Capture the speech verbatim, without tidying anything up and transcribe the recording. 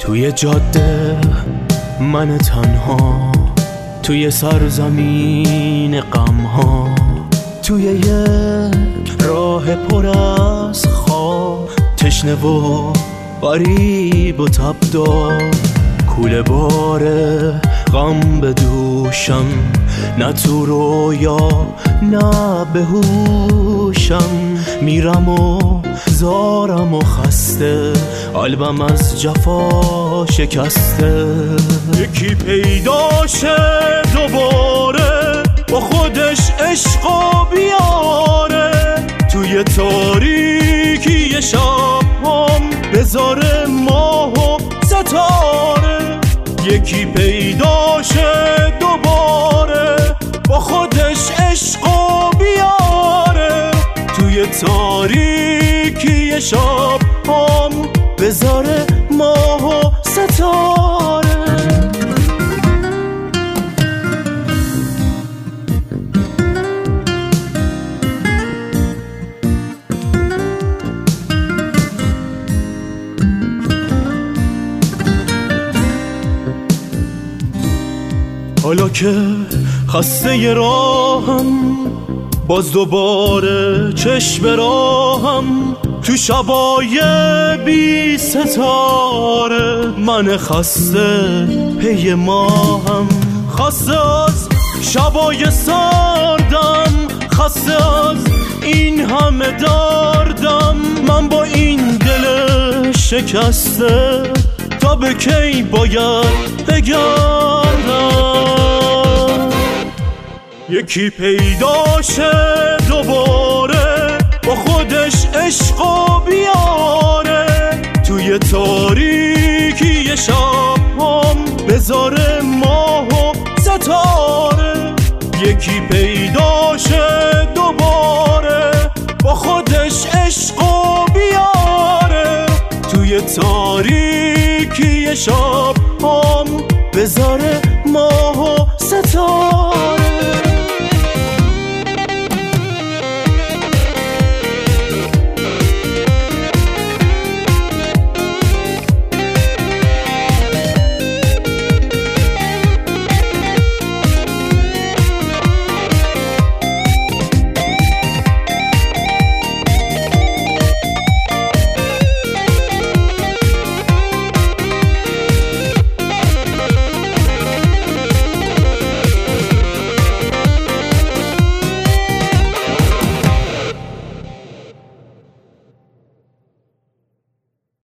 توی جاده من تنها، توی سرزمین غمها، توی یه راه پر از خواب، تشنه و غریب و تبدار، کوله باره غم به دوشم، نه تو رویا نه به هوشم، میرم و زارم و خسته، قلبم از جفا شکسته. یکی پیداشه دوباره با خودش عشقو بیاره، توی تاریکی شبم بذاره ماه و ستاره. یکی پیداشه دوباره با خودش عشقو بیاره، توی تاریکی شبم بذاره ماه و ستاره. حالا که خسته راهم، باز دوباره چشم راهم، تو شبای بی ستاره، من خسته پی ماهم، خسته از شبای سردم، خسته از این همه دردم، من با این دل شکسته تا به کی باید بگردم. یکی پیداشه دوباره با خودش عشقو بیاره، توی تاریکی شبم بذاره ماه و ستاره. یکی پیداشه دوباره با خودش عشقو بیاره، توی تاریکی شبم بذاره ماه و